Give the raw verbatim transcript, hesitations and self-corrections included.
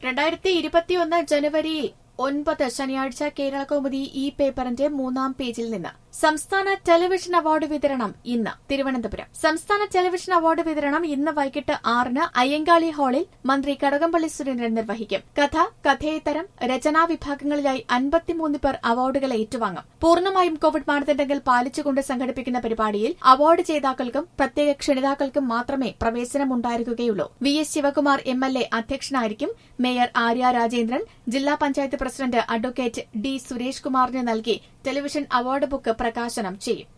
രണ്ടായിരത്തി ഇരുപത്തിയൊന്ന് ജനുവരി ഒൻപത് ശനിയാഴ്ച കേരളകൗമുദി ഈ പേപ്പറിന്റെ മൂന്നാം പേജിൽ നിന്ന് സംസ്ഥാന ടെലിവിഷൻ അവാർഡ് വിതരണം ഇന്ന് തിരുവനന്തപുരം. സംസ്ഥാന ടെലിവിഷൻ അവാർഡ് വിതരണം ഇന്ന് വൈകിട്ട് ആറിന് അയ്യങ്കാളി ഹാളിൽ മന്ത്രി കടകംപള്ളി സുരേന്ദ്രൻ നിർവഹിക്കും. കഥ, കഥേതരം, രചനാ വിഭാഗങ്ങളിലായി അൻപത്തിമൂന്ന് പേർ അവാർഡുകൾ ഏറ്റുവാങ്ങും. പൂർണ്ണമായും കോവിഡ് മാനദണ്ഡങ്ങൾ പാലിച്ചുകൊണ്ട് സംഘടിപ്പിക്കുന്ന പരിപാടിയിൽ അവാർഡ് ജേതാക്കൾക്കും പ്രത്യേക ക്ഷണിതാക്കൾക്കും മാത്രമേ പ്രവേശനമുണ്ടായിരിക്കുകയുള്ളൂ. V S Sivakumar M L A അധ്യക്ഷനായിരിക്കും. മേയർ ആര്യ രാജേന്ദ്രൻ ജില്ലാ panchayat president advocate D Suresh കുമാറിന് നൽകി ടെലിവിഷൻ അവാർഡ് ബുക്ക് പ്രകാശനം ചെയ്യും.